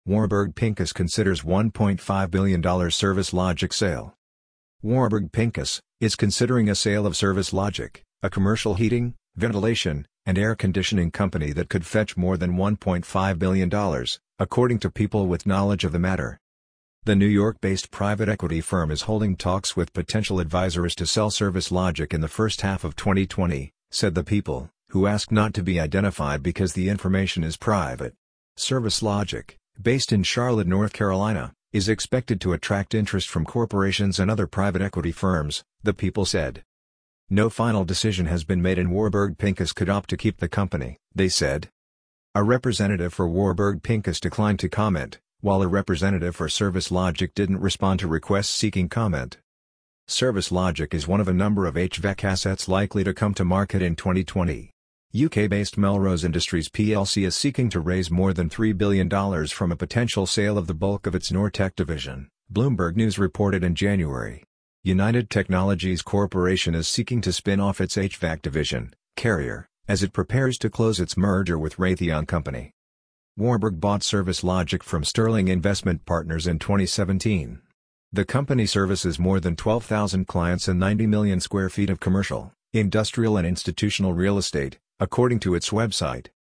Warburg Pincus considers $1.5 billion ServiceLogic sale. Warburg Pincus is considering a sale of ServiceLogic, a commercial heating, ventilation, and air conditioning company that could fetch more than $1.5 billion, according to people with knowledge of the matter. The New York-based private equity firm is holding talks with potential advisors to sell ServiceLogic in the first half of 2020, said the people, who asked not to be identified because the information is private. ServiceLogic, based in Charlotte, North Carolina, is expected to attract interest from corporations and other private equity firms, the people said. No final decision has been made and Warburg Pincus could opt to keep the company, they said. A representative for Warburg Pincus declined to comment, while a representative for ServiceLogic didn't respond to requests seeking comment. ServiceLogic is one of a number of HVAC assets likely to come to market in 2020. UK-based Melrose Industries plc is seeking to raise more than $3 billion from a potential sale of the bulk of its Nortech division, Bloomberg News reported in January. United Technologies Corporation is seeking to spin off its HVAC division, Carrier, as it prepares to close its merger with Raytheon Company. Warburg bought ServiceLogic from Sterling Investment Partners in 2017. The company services more than 12,000 clients and 90 million square feet of commercial, industrial and institutional real estate, according to its website.